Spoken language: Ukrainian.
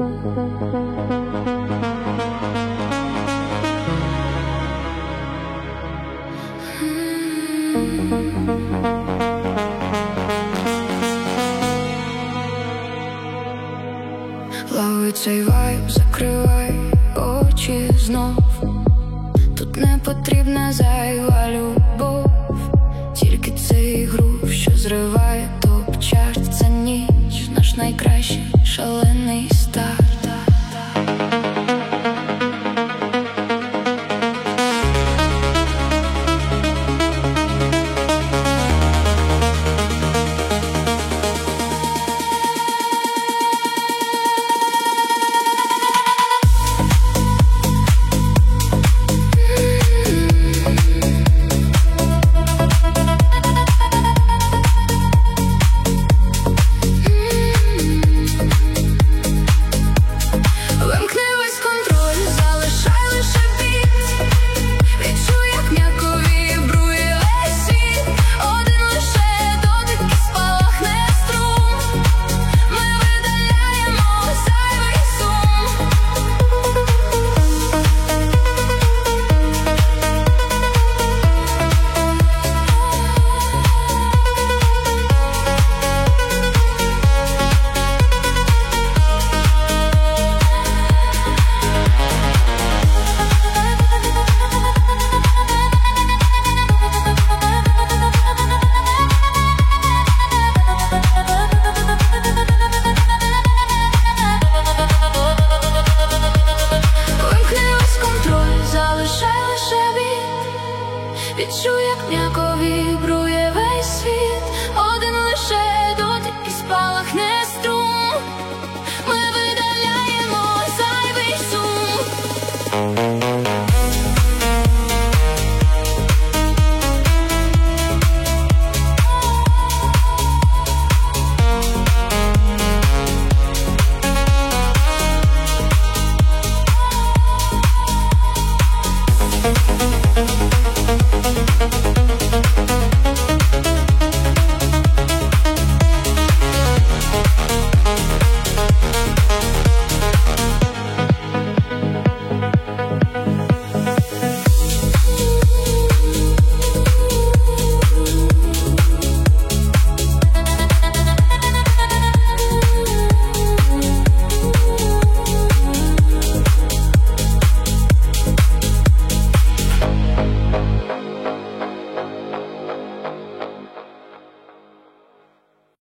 Лови цей вайб, закривай очі знов. Тут не потрібна зайва любов, тільки цей грув, що зриває топ-чарт. Ця ніч наш найкращий шалений старт. Відчуй, як м'яко вібрує весь світ. Один лише дотик і спалахне струм. Ми видаляємо зайвий сум.